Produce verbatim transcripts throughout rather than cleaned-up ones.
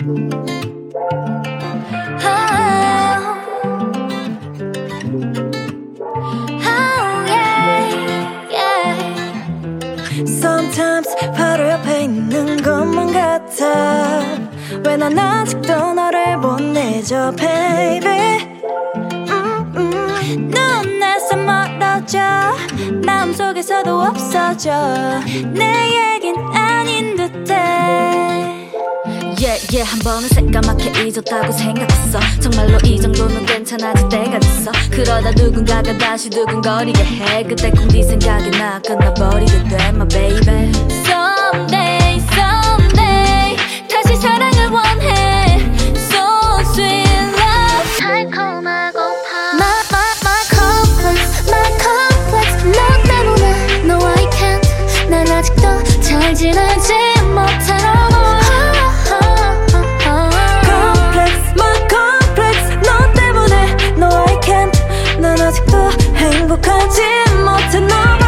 Sometimes 바로 옆에 있는 것만 같아. 왜 난 아직도 너를 못 잊어 baby. 음, 음. 눈에서 멀어져 마음속에서도 없어져. 내 얘긴 아닌 듯해. Yeah yeah 한 번은 새까맣게 잊었다고 생각했어. 정말로 이 정도는 괜찮아질 때가 됐어. 그러다 누군가가 다시 두근거리게 해. 그때 꼭 네 생각이 나 끝나버리게 돼 my baby. Someday someday 다시 사랑을 원해. So sweet love 달콤하고파. My my my complex my complex 너 때문에 No I can't 난 아직도 잘 지내지 못해. 행복하지 못해 너무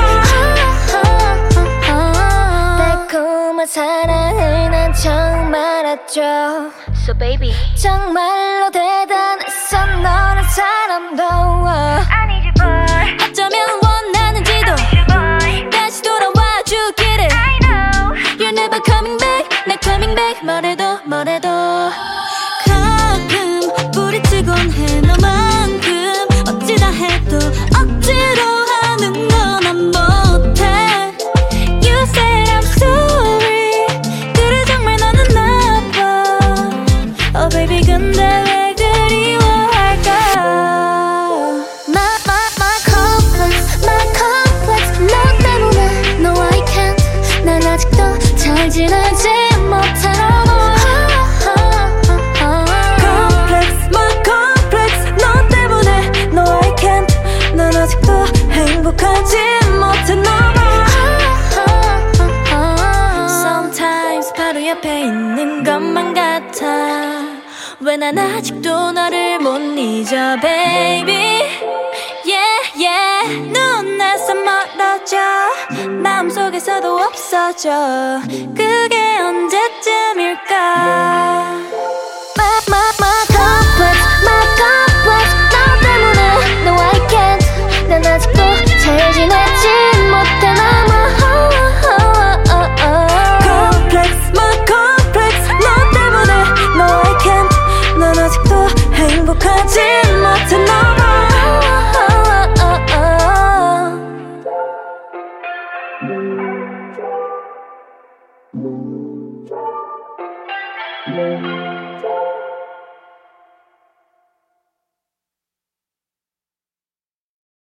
달콤한 사랑을 난 처음 알았죠. So baby 정말로 대단했어 너란 사람도. I need you boy. 어쩌면 원하는지도 다시 돌아와 주기를. I know You're never coming back not coming back 뭐래도 뭐래도. 가끔 부딪히곤 해 너만큼 어찌다 해도 억지로 하는 건 난 못해. You said I'm sorry 그래 정말 너는 나빠. Oh baby 근데 왜 그리워할까. My my my complex my complex 너 때문에 No I can't 난 아직도 잘 지내지 못해. 행복하지 못해 너무 Sometimes 바로 옆에 있는 것만 같아. 왜 난 아직도 너를 못 잊어 baby. Yeah yeah 눈에서 멀어져 마음속에서도 없어져. 그게 언제쯤일까.